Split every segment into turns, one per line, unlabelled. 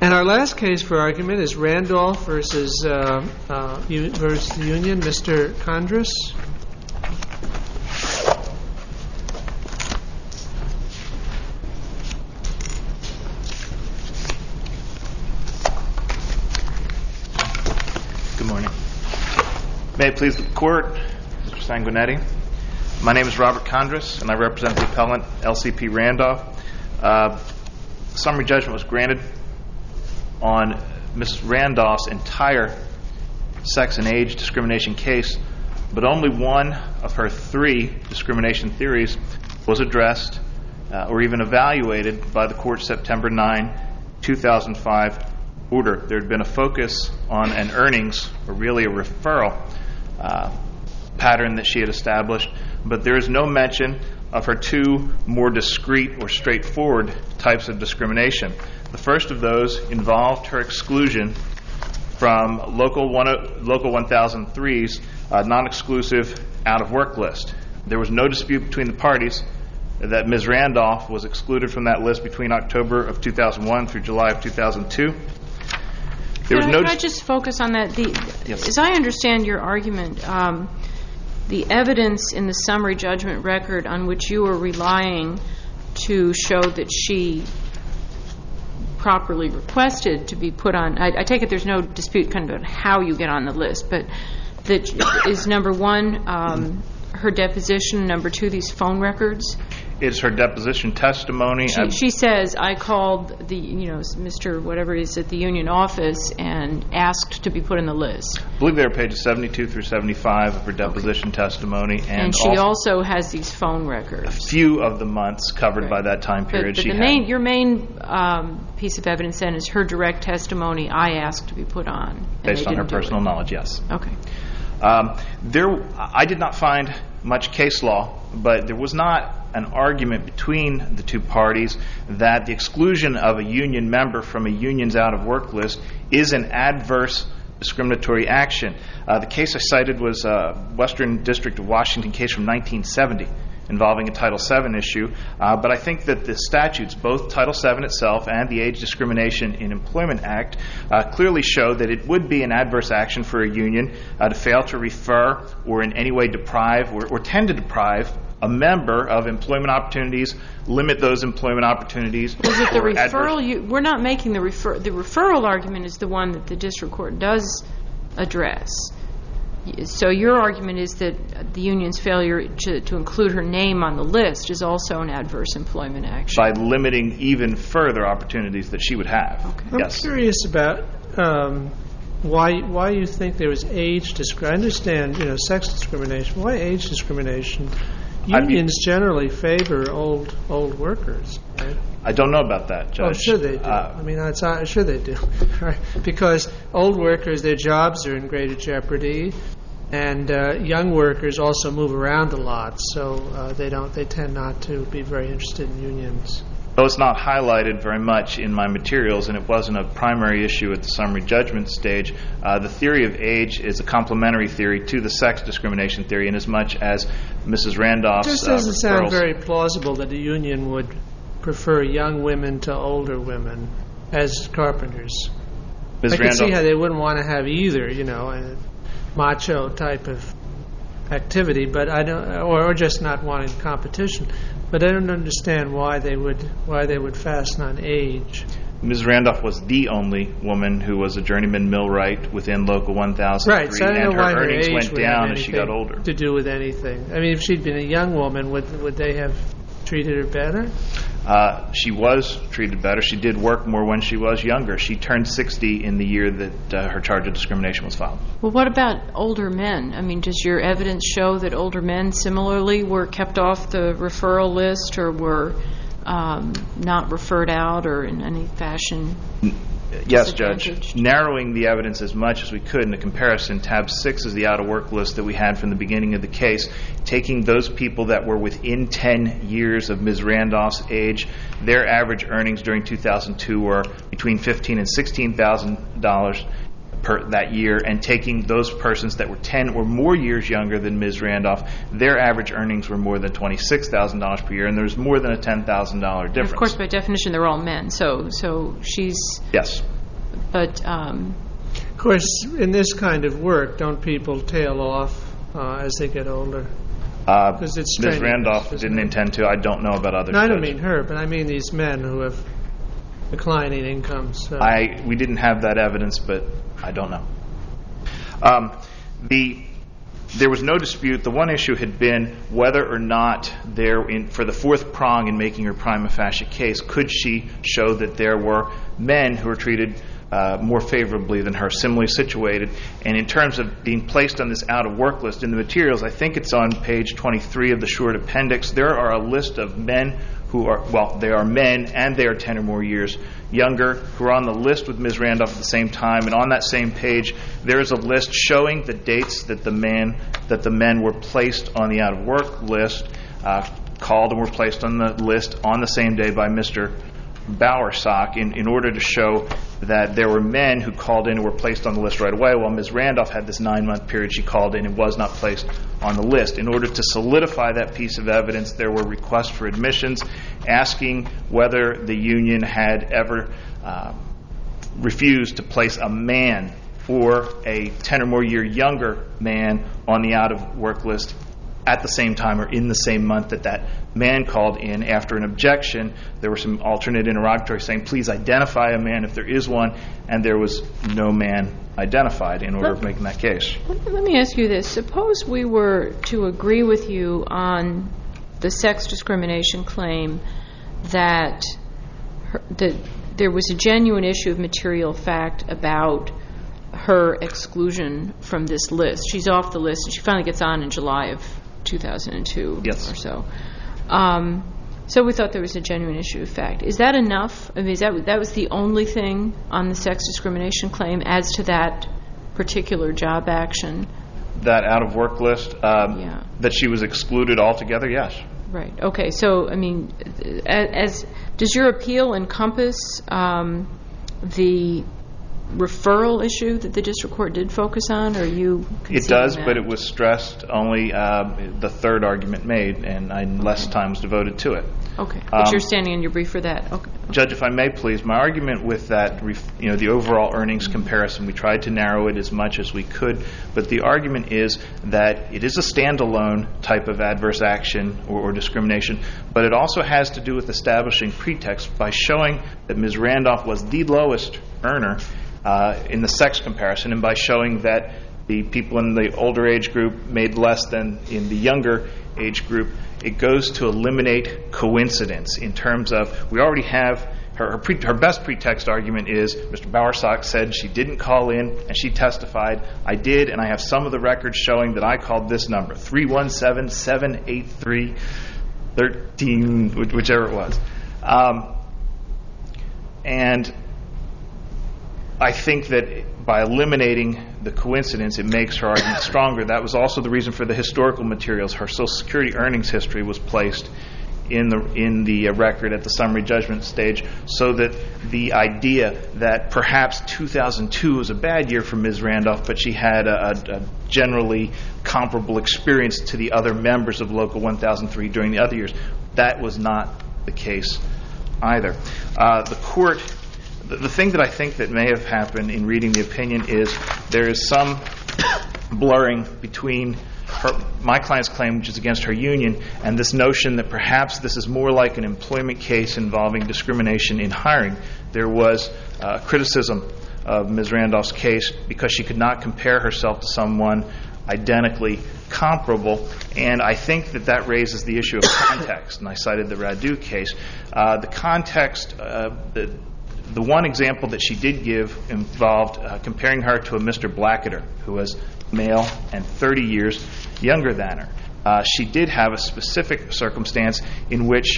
And our last case for argument is Randolph versus the Union. Mr. Condris.
Good morning. May it please the Court, Mr. Sanguinetti. My name is Robert Condris, and I represent the appellant, LCP Randolph. Summary judgment was granted on Ms. Randolph's entire sex and age discrimination case, but only one of her three discrimination theories was addressed or even evaluated by the Court's September 9, 2005 order. There had been a focus on an earnings, or really a referral pattern that she had established, but there is no mention of her two more discrete or straightforward types of discrimination. The first of those involved her exclusion from Local 1003's non-exclusive out-of-work list. There was no dispute between the parties that Ms. Randolph was excluded from that list between October of 2001 through July of 2002.
Can I just focus on that?
Yes.
As I understand your argument, the evidence in the summary judgment record on which you are relying to show that she properly requested to be put on, I take it there's no dispute kind of about how you get on the list, but that is number one, her deposition, number two, these phone records?
It's her deposition testimony.
She says, I called the, Mr. whatever it is at the union office and asked to be put on the list.
I believe they are pages 72 through 75 of her deposition testimony.
And she also has these phone records.
A few of the months covered by that time period
but your main piece of evidence then is her direct testimony, I asked to be put on.
Based on her personal knowledge, yes.
Okay.
I did not find much case law, but there was not an argument between the two parties that the exclusion of a union member from a union's out-of-work list is an adverse discriminatory action. The case I cited was a Western District of Washington case from 1970 involving a Title VII issue, but I think that the statutes, both Title VII itself and the Age Discrimination in Employment Act, clearly show that it would be an adverse action for a union to fail to refer or in any way deprive or tend to deprive a member of employment opportunities, limit those employment opportunities.
Was it the referral? We're not making the referral. The referral argument is the one that the district court does address. So your argument is that the union's failure to include her name on the list is also an adverse employment action. By
limiting even further opportunities that she would have.
Okay.
Yes. I'm curious about why you think there was age discrimination. I understand, sex discrimination. Why age discrimination? Unions generally favor old workers, right?
I don't know about that, Judge.
Oh, sure they do. Sure they do. Right? Because old workers, their jobs are in greater jeopardy, and young workers also move around a lot, so they tend not to be very interested in unions.
Though it's not highlighted very much in my materials, and it wasn't a primary issue at the summary judgment stage, the theory of age is a complementary theory to the sex discrimination theory, in as much as Mrs. Randolph's
It just doesn't sound very plausible that a union would prefer young women to older women as carpenters. I can see how they wouldn't want to have either, a macho type of activity, but I don't, or just not wanting competition. But I don't understand why they would fasten on age.
Ms. Randolph was the only woman who was a journeyman millwright within Local 1003,
right, so I don't know why
her earnings
age
went down as she got older.
To do with anything. I mean, if she'd been a young woman, would they have treated her better?
She was treated better. She did work more when she was younger. She turned 60 in the year that her charge of discrimination was filed.
Well, what about older men? I mean, does your evidence show that older men similarly were kept off the referral list or were not referred out or in any fashion?
Yes, Judge. Narrowing the evidence as much as we could in a comparison, tab 6 is the out-of-work list that we had from the beginning of the case. Taking those people that were within 10 years of Ms. Randolph's age, their average earnings during 2002 were between $15,000 and $16,000 per that year, and taking those persons that were 10 or more years younger than Ms. Randolph, their average earnings were more than $26,000 per year, and there's more than a $10,000 difference.
And of course, by definition, they're all men. So she's
yes.
But
of course, in this kind of work, don't people tail off as they get older? Because it's
Ms. Randolph didn't intend to. I don't know about others.
No, I don't mean her, but I mean these men who have declining incomes.
We didn't have that evidence, but I don't know. There was no dispute. The one issue had been whether or not for the fourth prong in making her prima facie case, could she show that there were men who were treated more favorably than her, similarly situated. And in terms of being placed on this out-of-work list in the materials, I think it's on page 23 of the short appendix, there are a list of men who are, well, they are men and they are 10 or more years younger, who are on the list with Ms. Randolph at the same time. And on that same page, there is a list showing the dates that the men were placed on the out-of-work list, called and were placed on the list on the same day by Mr. Bowersock in order to show that there were men who called in and were placed on the list right away, while Ms. Randolph had this 9-month period she called in and was not placed on the list. In order to solidify that piece of evidence, there were requests for admissions asking whether the union had ever refused to place a man or a 10 or more year younger man on the out-of-work list at the same time or in the same month that man called in. After an objection, there were some alternate interrogatories saying, please identify a man if there is one, and there was no man identified in order of making that case.
Let me ask you this. Suppose we were to agree with you on the sex discrimination claim that there was a genuine issue of material fact about her exclusion from this list. She's off the list, and she finally gets on in July of 2002
yes.
or so. So we thought there was a genuine issue of fact. Is that enough? I mean, that was the only thing on the sex discrimination claim as to that particular job action?
That out-of-work list?
Yeah.
That she was excluded altogether? Yes.
Right. Okay. So, I mean, does your appeal encompass the referral issue that the district court did focus on, or are you conceding
It does,
that?
but it was stressed only the third argument made, and less time was devoted to it.
Okay. But you're standing in your brief for that. Okay.
Judge, if I may, please, my argument with that, the overall earnings comparison, we tried to narrow it as much as we could, but the argument is that it is a standalone type of adverse action or discrimination, but it also has to do with establishing pretext by showing that Ms. Randolph was the lowest earner in the sex comparison, and by showing that the people in the older age group made less than in the younger age group. It goes to eliminate coincidence in terms of, we already have her best pretext argument is Mr. Bowersock said she didn't call in, and she testified, I did, and I have some of the records showing that I called this number, 317-783-13, whichever it was. And I think that by eliminating the coincidence, it makes her argument stronger. That was also the reason for the historical materials. Her Social Security earnings history was placed in the record at the summary judgment stage, so that the idea that perhaps 2002 was a bad year for Ms. Randolph, but she had a generally comparable experience to the other members of Local 1003 during the other years, that was not the case either. The thing that I think that may have happened in reading the opinion is there is some blurring between my client's claim, which is against her union, and this notion that perhaps this is more like an employment case involving discrimination in hiring. There was criticism of Ms. Randolph's case because she could not compare herself to someone identically comparable, and I think that raises the issue of context, and I cited the Radu case. The context, the one example that she did give involved comparing her to a Mr. Blacketer, who was male and 30 years younger than her. She did have a specific circumstance in which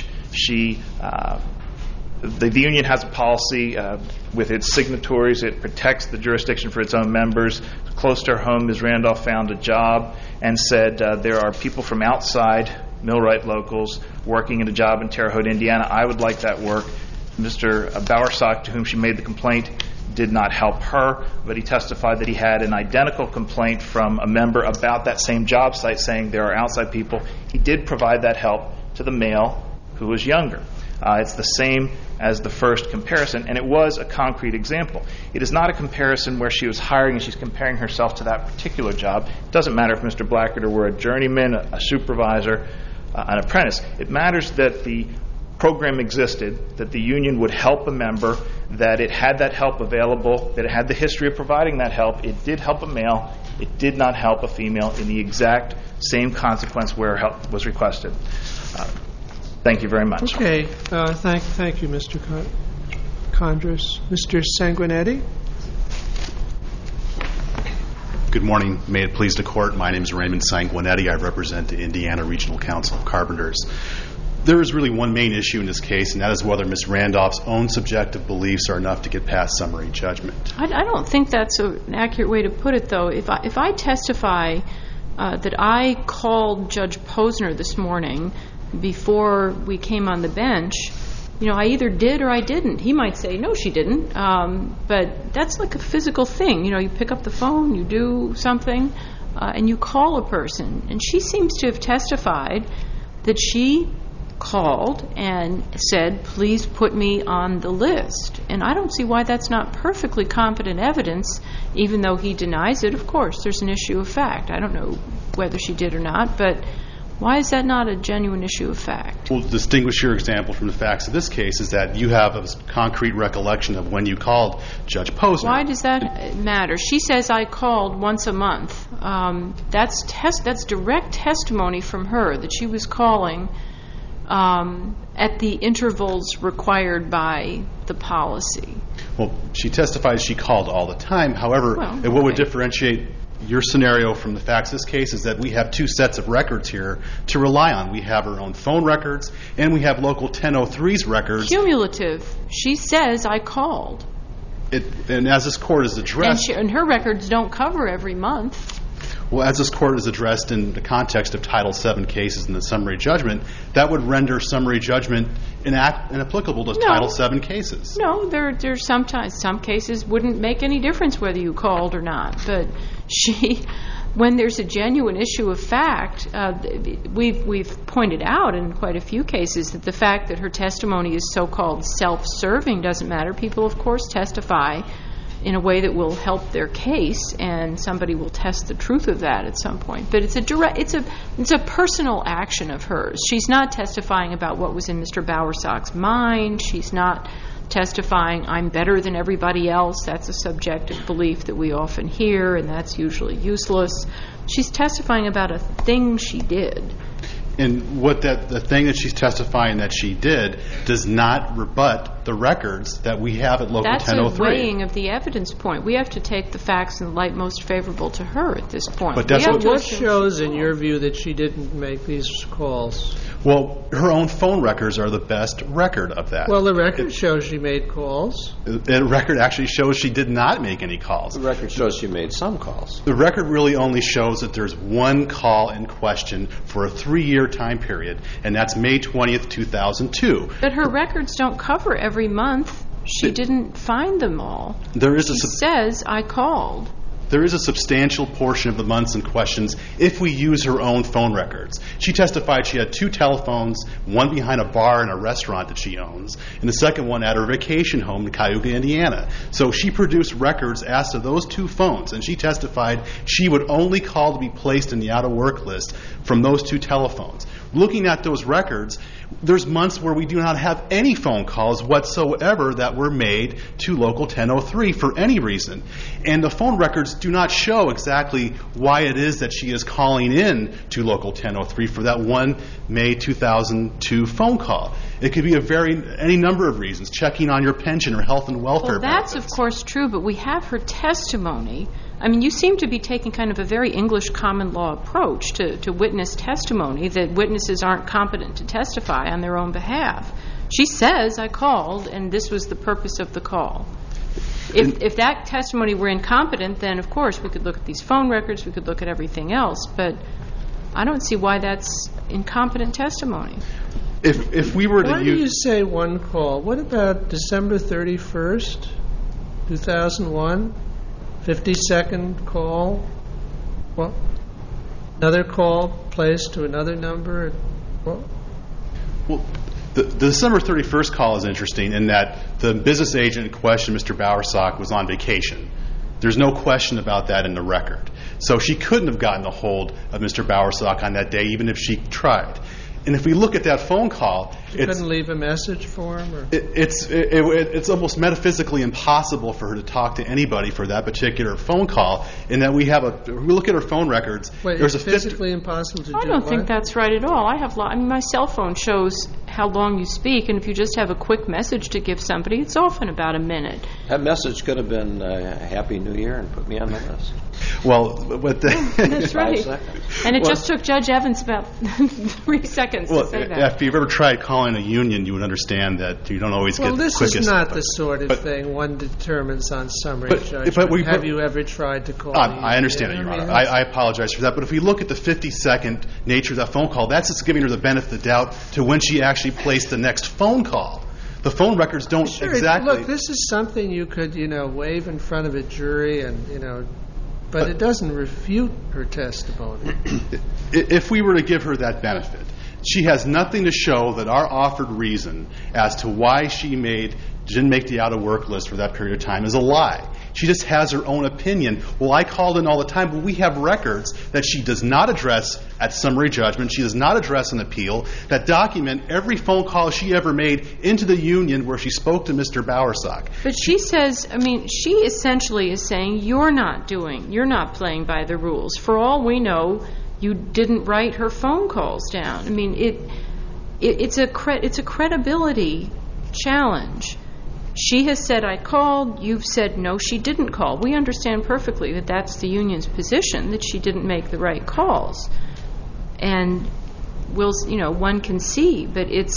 the union has a policy with its signatories. It protects the jurisdiction for its own members. Close to her home, Ms. Randolph found a job and said, there are people from outside Millwright locals working at a job in Terre Haute, Indiana. I would like that work. Mr. Bowersock, to whom she made the complaint, did not help her, but he testified that he had an identical complaint from a member about that same job site saying there are outside people. He did provide that help to the male who was younger. It's the same as the first comparison, and it was a concrete example. It is not a comparison where she was hiring and she's comparing herself to that particular job. It doesn't matter if Mr. Blackadder were a journeyman, a supervisor, an apprentice. It matters that the program existed, that the union would help a member, that it had that help available, that it had the history of providing that help. It did help a male. It did not help a female in the exact same consequence where help was requested. Thank you very much.
Okay. Thank you, Mr. Condris. Mr. Sanguinetti?
Good morning. May it please the Court. My name is Raymond Sanguinetti. I represent the Indiana Regional Council of Carpenters. There is really one main issue in this case, and that is whether Ms. Randolph's own subjective beliefs are enough to get past summary judgment.
I don't think that's an accurate way to put it, though. If I testify that I called Judge Posner this morning before we came on the bench, I either did or I didn't. He might say, no, she didn't. But that's like a physical thing. You pick up the phone, you do something, and you call a person. And she seems to have testified that she called and said, please put me on the list. And I don't see why that's not perfectly competent evidence, even though he denies it. Of course, there's an issue of fact. I don't know whether she did or not, but why is that not a genuine issue of fact?
Well, to distinguish your example from the facts of this case is that you have a concrete recollection of when you called Judge Posner.
Why does that matter? She says I called once a month. That's direct testimony from her that she was calling at the intervals required by the policy.
Well, she testifies she called all the time. However, what would differentiate your scenario from the facts of this case is that we have two sets of records here to rely on. We have her own phone records, and we have Local 1003's records.
Cumulative. She says I called.
And as this Court has addressed...
And her records don't cover every month.
Well, as this Court has addressed in the context of Title VII cases in the summary judgment, that would render summary judgment inapplicable to Title VII cases.
No, there's sometimes some cases wouldn't make any difference whether you called or not. But when there's a genuine issue of fact, we've pointed out in quite a few cases that the fact that her testimony is so-called self-serving doesn't matter. People, of course, testify in a way that will help their case, and somebody will test the truth of that at some point. But it's a personal action of hers. She's not testifying about what was in Mr. Bowersock's mind. She's not testifying, I'm better than everybody else. That's a subjective belief that we often hear, and that's usually useless. She's testifying about a thing she did.
And the thing that she's testifying that she did does not rebut the records that we have at Local 1003.
That's a weighing of the evidence point. We have to take the facts in the light most favorable to her at this point.
But that's
what shows, in your view, that she didn't make these calls?
Well, her own phone records are the best record of that.
Well, the record shows she made calls.
The record actually shows she did not make any calls.
The record shows she made some calls.
The record really only shows that there's one call in question for a 3-year time period, and that's May 20th, 2002.
But her records don't cover every month. She didn't find them all. She says, I called.
There is a substantial portion of the months in questions if we use her own phone records. She testified she had 2 telephones, one behind a bar and a restaurant that she owns, and the second one at her vacation home in Cayuga, Indiana. So she produced records as to those 2 phones, and she testified she would only call to be placed in the out-of-work list from those 2 telephones. Looking at those records, there's months where we do not have any phone calls whatsoever that were made to Local 1003 for any reason. And the phone records do not show exactly why it is that she is calling in to Local 1003 for that one May 2002 phone call. It could be any number of reasons, checking on your pension or health and welfare benefits.
That's, of course, true, but we have her testimony. I mean, you seem to be taking kind of a very English common law approach to witness testimony, that witnesses aren't competent to testify on their own behalf. She says, I called, and this was the purpose of the call. If that testimony were incompetent, then, of course, we could look at these phone records, we could look at everything else, but I don't see why that's incompetent testimony.
If we were to
Why do you say one call? What about December 31st, 2001? 52nd call? Well, another call placed to another number?
Well, The December 31st call is interesting in that the business agent in question, Mr. Bowersock, was on vacation. There's no question about that in the record. So she couldn't have gotten a hold of Mr. Bowersock on that day, even if she tried. And if we look at that phone call,
she couldn't leave a message for him? Or?
It's almost metaphysically impossible for her to talk to anybody for that particular phone call, in that we look at her phone records.
Wait, it's physically impossible to do
I don't think that's right at all. My cell phone shows how long you speak, and if you just have a quick message to give somebody, it's often about a minute.
That message could have been Happy New Year and put me on the list.
Well, but
that's right. And it just took Judge Evans about 3 seconds to say that.
If you've ever tried calling a union, you would understand that you don't always get the quickest.
Well, this is not the sort of thing one determines on summary judgment. Have you ever tried to call a union?
I understand it, Your Honor. I apologize for that. But if we look at the 50-second nature of that phone call, that's just giving her the benefit of the doubt to when she actually placed the next phone call. The phone records don't exactly.
Look, this is something you could, wave in front of a jury and, but it doesn't refute her testimony.
If we were to give her that benefit, she has nothing to show that our offered reason as to why she didn't make the out-of-work list for that period of time is a lie. She just has her own opinion. Well, I called in all the time, but we have records that she does not address at summary judgment. She does not address an appeal that document every phone call she ever made into the union where she spoke to Mr. Bowersock.
But she says, she essentially is saying you're not playing by the rules. For all we know, you didn't write her phone calls down. It's a credibility challenge. She has said, I called. You've said, no, she didn't call. We understand perfectly that that's the union's position, that she didn't make the right calls. And one can see, but it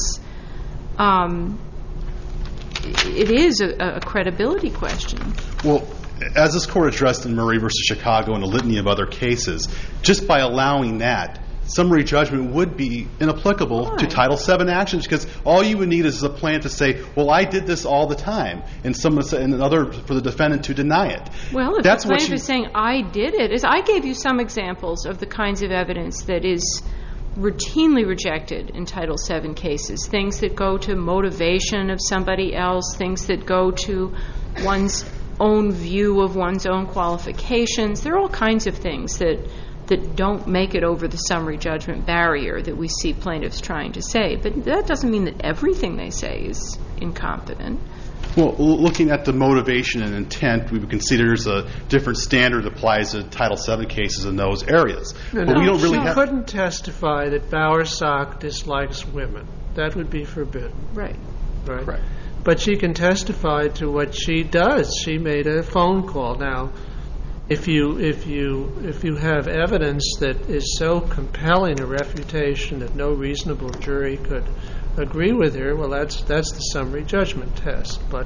is a credibility question.
Well, as this court addressed in Murray v. Chicago and a litany of other cases, just by allowing that, summary judgment would be inapplicable to Title VII actions, because all you would need is a plan to say, well, I did this all the time, and another for the defendant to deny it.
Well, if the plaintiff is saying, I did it, I gave you some examples of the kinds of evidence that is routinely rejected in Title VII cases, things that go to motivation of somebody else, things that go to one's own view of one's own qualifications. There are all kinds of things that don't make it over the summary judgment barrier that we see plaintiffs trying to say. But that doesn't mean that everything they say is incompetent.
Well, looking at the motivation and intent, we would consider there's a different standard that applies to Title VII cases in those areas.
She couldn't testify that Bowersock dislikes women. That would be forbidden.
Right.
But she can testify to what she does. She made a phone call. Now, if you have evidence that is so compelling a refutation that no reasonable jury could agree with her, well, that's the summary judgment test. But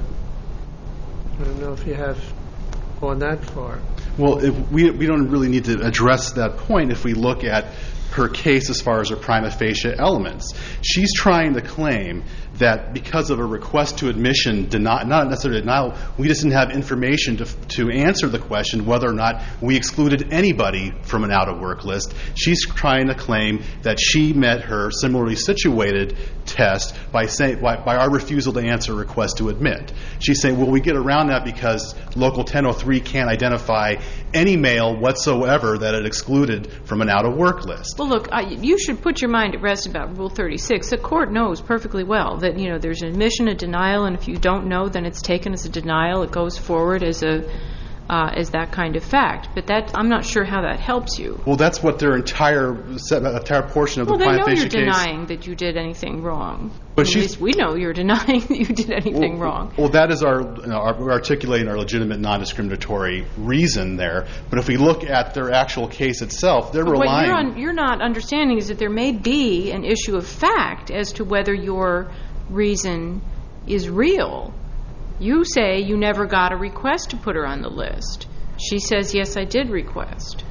I don't know if you have gone that far.
Well, we don't really need to address that point if we look at her case as far as her prima facie elements. She's trying to claim that because of a request to admission, not necessarily denial, we just didn't have information to answer the question whether or not we excluded anybody from an out-of-work list. She's trying to claim that she met her similarly situated test by our refusal to answer a request to admit. She's saying, well, we get around that because Local 1003 can't identify any male whatsoever that it excluded from an out-of-work list.
Well, look, you should put your mind at rest about Rule 36. The court knows perfectly well that, there's an admission, a denial, and if you don't know, then it's taken as a denial. It goes forward as that kind of fact. But I'm not sure how that helps you.
Well, that's what their entire portion of the prima facie case.
Well, they know you're denying that you did anything wrong. But at least we know you're denying that you did anything wrong.
Well, that is we're articulating our legitimate non-discriminatory reason there. But if we look at their actual case itself, they're relying.
What you're not understanding is that there may be an issue of fact as to whether your reason is real. You say you never got a request to put her on the list. She says, yes, I did request.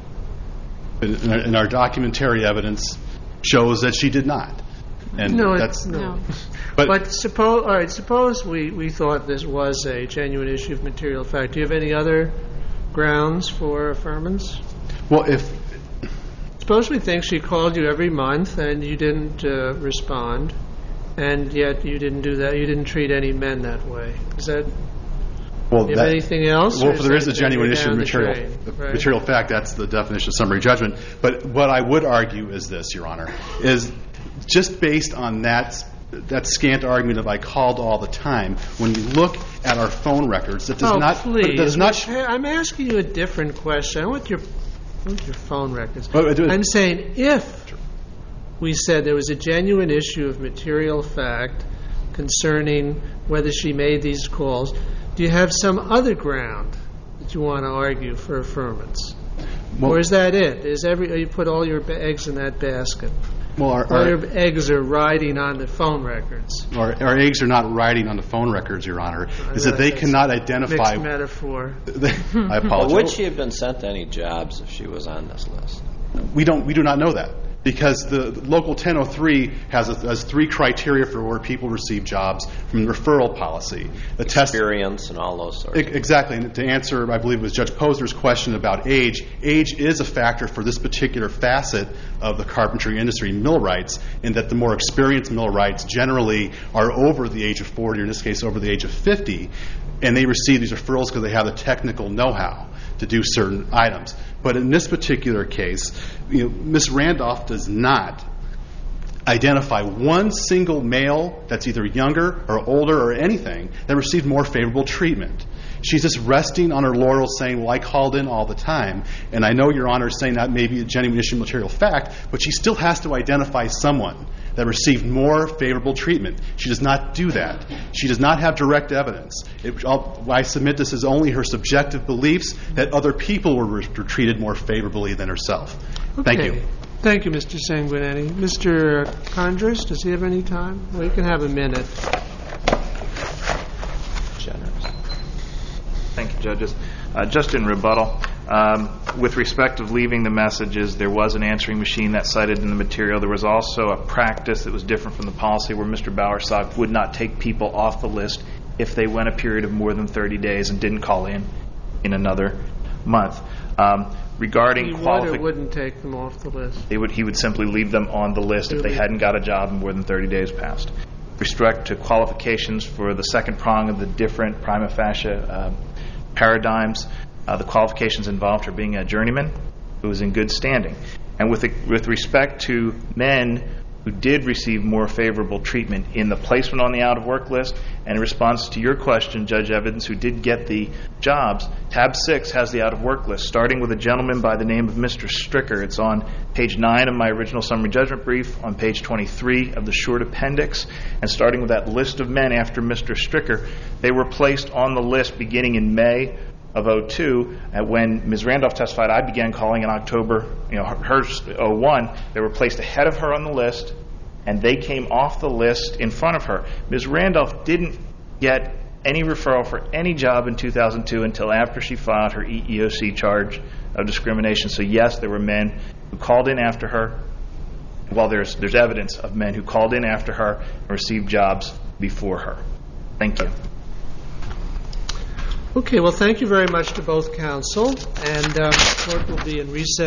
And our documentary evidence shows that she did not. And
no. But suppose we thought this was a genuine issue of material fact. Do you have any other grounds for affirmance?
Well,
suppose we think she called you every month and you didn't respond, and yet you didn't do that. You didn't treat any men that way. Is that...
Well,
you have anything else?
Well, if there is a genuine issue of material fact, that's the definition of summary judgment. But what I would argue is this, Your Honor, is just based on that scant argument of I called all the time, when you look at our phone records, it does not...
Please.
Does not
I'm asking you a different question. I want your phone records. I'm saying if we said there was a genuine issue of material fact concerning whether she made these calls, do you have some other ground that you want to argue for affirmance? Or is that it? You put all your eggs in that basket? Well, all your eggs are riding on the phone records.
Our eggs are not riding on the phone records, Your Honor. Is that they cannot identify...
Mixed metaphor.
I apologize.
Would she have been sent to any jobs if she was on this list?
We do not know that. Because the Local 1003 has 3 criteria for where people receive jobs from the referral policy. The
experience and all those sorts.
Exactly. And to answer, I believe, was Judge Posner's question about age, age is a factor for this particular facet of the carpentry industry, millwrights, in that the more experienced millwrights generally are over the age of 40, or in this case over the age of 50, and they receive these referrals because they have the technical know-how to do certain items. But in this particular case, Ms. Randolph does not identify one single male that's either younger or older or anything that received more favorable treatment. She's just resting on her laurels saying, well, I called in all the time. And I know Your Honor is saying that may be a genuine issue of material fact, but she still has to identify someone that received more favorable treatment. She does not do that. She does not have direct evidence. I submit this as only her subjective beliefs that other people were treated more favorably than herself.
Okay.
Thank you.
Thank you, Mr. Sanguinetti. Mr. Condris, does he have any time? Well, you can have a minute.
Generous.
Thank you, judges. Just in rebuttal, with respect of leaving the messages, there was an answering machine that's cited in the material. There was also a practice that was different from the policy where Mr. Bowersock would not take people off the list if they went a period of more than 30 days and didn't call in another month. Regarding
he would or wouldn't take them off the list?
He would simply leave them on the list if they hadn't got a job in more than 30 days past. With respect to qualifications for the second prong of the different prima facie paradigms, the qualifications involved are being a journeyman who is in good standing. And with respect to men who did receive more favorable treatment in the placement on the out-of-work list, and in response to your question, Judge Evans, who did get the jobs, tab 6 has the out-of-work list, starting with a gentleman by the name of Mr. Stricker. It's on page 9 of my original summary judgment brief, on page 23 of the short appendix, and starting with that list of men after Mr. Stricker, they were placed on the list beginning in May of 2002, when Ms. Randolph testified, I began calling in October, her 2001. They were placed ahead of her on the list, and they came off the list in front of her. Ms. Randolph didn't get any referral for any job in 2002 until after she filed her EEOC charge of discrimination. So yes, there were men who called in after her. Well, there's evidence of men who called in after her and received jobs before her. Thank you.
Okay, well, thank you very much to both counsel, and the court will be in recess.